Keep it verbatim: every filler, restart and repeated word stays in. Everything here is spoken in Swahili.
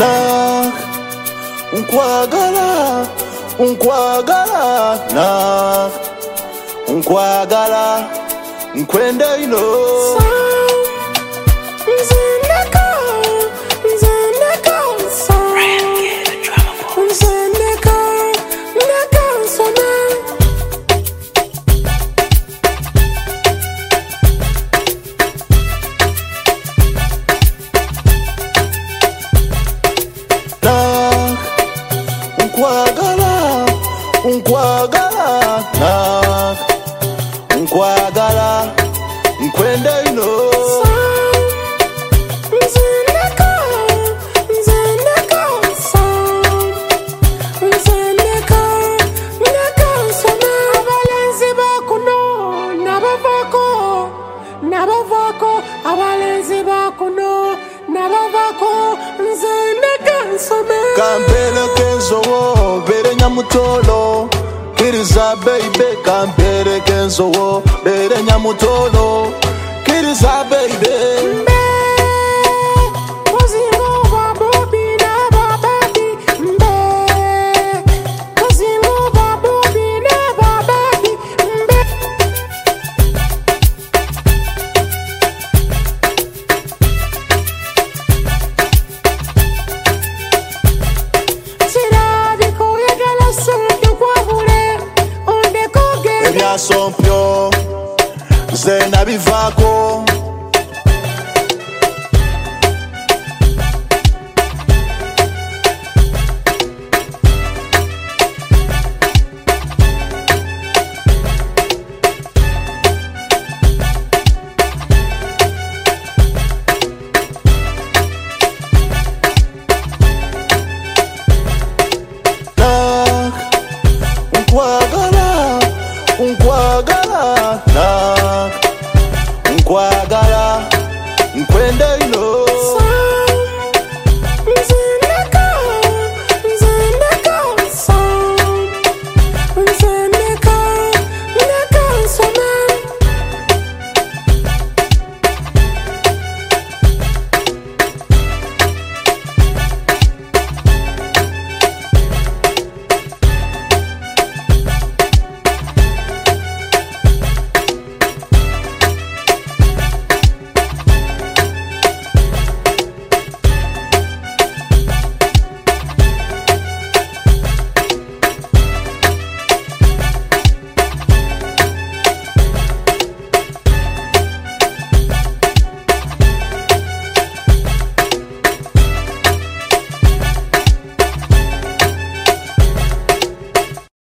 na nkwagala nkwagala na nkwagala nkwende ino Nzendeka Nzendeka Nzendeka Nzendeka Sona Nkwagala, nkwagala, na nkwagala, nkwende ino Nzendeka Nzendeka Nzendeka Nzendeka Sona abalenzi bakuno nabavako nabavako abalenzi bakuno nabavako Nzendeka Sona Kampele kenzowo, bere nyamutolo Kiriza baby, kampele kenzowo, bere nyamutolo Kiriza baby Mbe, kozingo babobi na bababi Mbe, kozingo babobi na bababi Mbe Sirabiko yagala soke kwa vule Onde koge Ebya sompyo, ze nabivako